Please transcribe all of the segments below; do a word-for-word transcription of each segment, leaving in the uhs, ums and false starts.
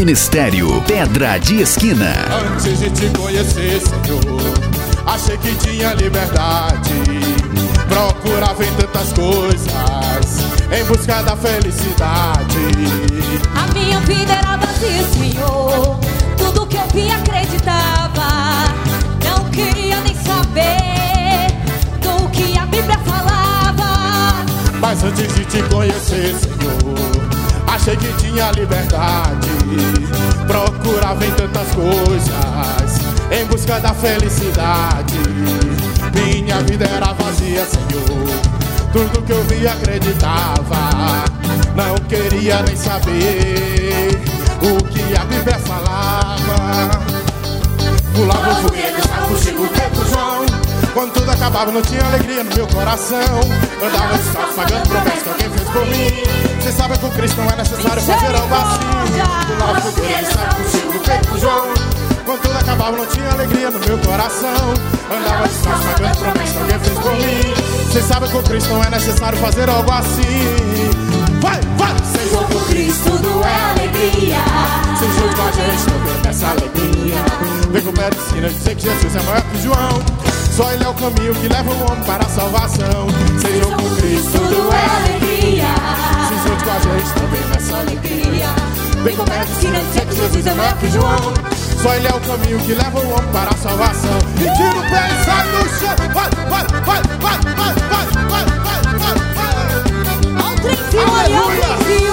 Ministério Pedra de Esquina. Antes de te conhecer, Senhor, achei que tinha liberdade. Procurava em tantas coisas em busca da felicidade. A minha vida era vazia, Senhor. Tudo que eu via acreditava. Não queria nem saber do que a Bíblia falava. Mas antes de te conhecer, Senhor, achei que tinha liberdade. Procurava em tantas coisas em busca da felicidade. Minha vida era vazia, Senhor. Tudo que eu via acreditava. Não queria nem saber o que a Bíblia falava. Pulava o foguete, estava contigo o tempo, João. Quando tudo acabava não tinha alegria no meu coração. Andava descalço, pagando promessas que alguém fez por mim. Cê sabe que com Cristo não é necessário fazer algo assim. Pulava o foguete, estava contigo o tempo, João. Quando tudo acabava não tinha alegria no meu coração. Andava descalço, pagando promessas que alguém fez por mim. Cê sabe que com Cristo não é necessário fazer algo assim. Vai, vai! Senhor, com Cristo tudo é alegria. Sem junto com a gente também nessa alegria. Vem com o pé de ensina, dizer que Jesus é maior que João. Só Ele é o caminho que leva o homem para a salvação. Senhor, com Cristo tudo é alegria. Se junto com a gente também nessa alegria. Vem com o pé de ensina, dizer que Jesus é maior que João. Só Ele é o caminho que leva o homem para a salvação. E tira o pé e sai do chão. Vai, vai, vai, vai, vai, vai, vai, vai, vai, vai. Ao trenzinho aí, ao trenzinho.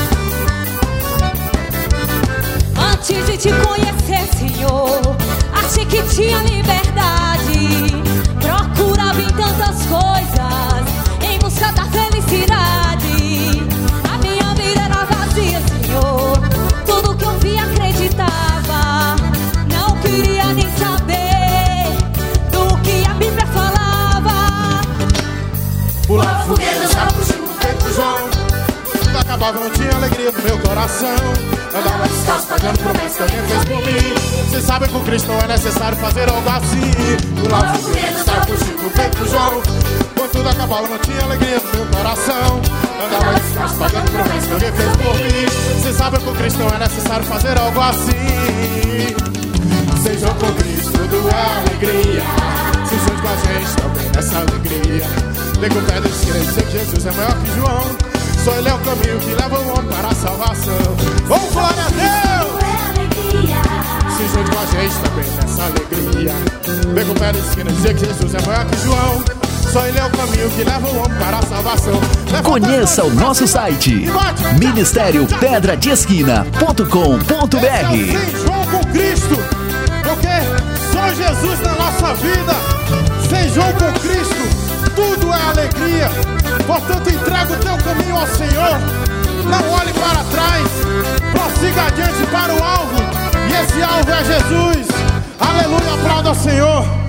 Antes de te conhecer, Senhor, achei que tinha liberdade. Procurava em tantas coisas em busca da felicidade. A minha vida era vazia, Senhor. Tudo que eu via acreditava. Não queria nem saber do que a Bíblia falava. Pulava fogueira, estava contigo no tempo, João. Quando acabava não tinha alegria no meu coração. Andava descalço, pagando promessas que alguém fez por mim. Cê sabe que com Cristo não é necessário fazer algo assim. Pulava fogueira, estava contigo no tempo, João. Quando tudo acabava não tinha alegria no meu coração. Andava descalço, pagando promessas que alguém fez por mim. Cê sabe que com Cristo não é necessário fazer algo assim. Seja com Cristo tudo é alegria. Se junto com a gente também nessa alegria. Vem com o pé da esquina e dizer que Jesus é maior que João. Só Ele é o caminho que leva o homem para a salvação. Oh, glória a Deus! Se junto com a gente também nessa alegria. Vem com o pé da esquina e dizer que Jesus é maior que João. Só Ele é o caminho que leva o homem para a salvação. Leva Conheça o nosso site ministério pedra de esquina ponto com ponto br. Sem João com Cristo, porque só Jesus na nossa vida. Sem João com Cristo, tudo é alegria. Portanto, entrega o teu caminho ao Senhor. Não olhe para trás. Prossiga adiante para o alvo. E esse alvo é Jesus. Aleluia, aplauda ao Senhor.